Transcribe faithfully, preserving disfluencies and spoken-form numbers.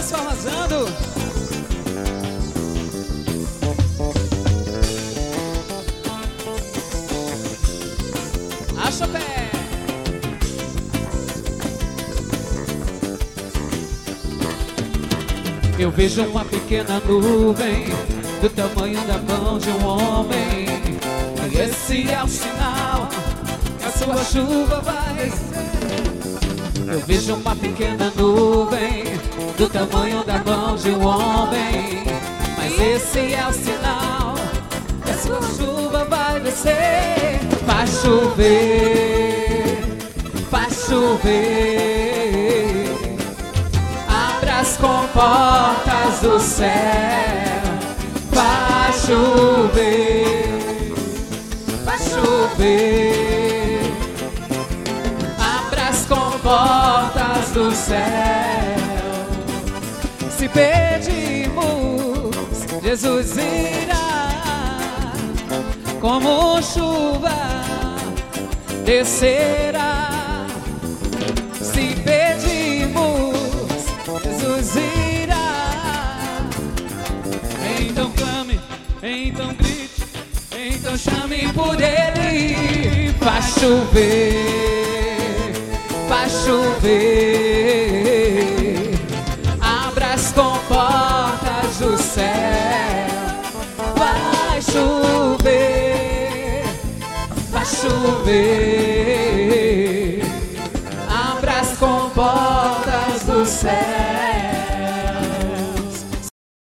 gospel arrasando. Acha pé. Eu vejo uma pequena nuvem do tamanho da mão de um homem, e esse é o sinal que a sua chuva vai ser. Eu vejo uma pequena nuvem do tamanho da mão de um homem, mas esse é o sinal que a sua chuva vai descer. Vai chover, vai chover, abra as comportas do céu. Vai chover, vai chover, abra as comportas do céu. Se pedirmos, Jesus irá, como chuva descerá. Se pedirmos, Jesus irá. Então clame, então grite, então chame por Ele. Vai chover, vai chover, abra as comportas do céu. Vai chover, vai chover,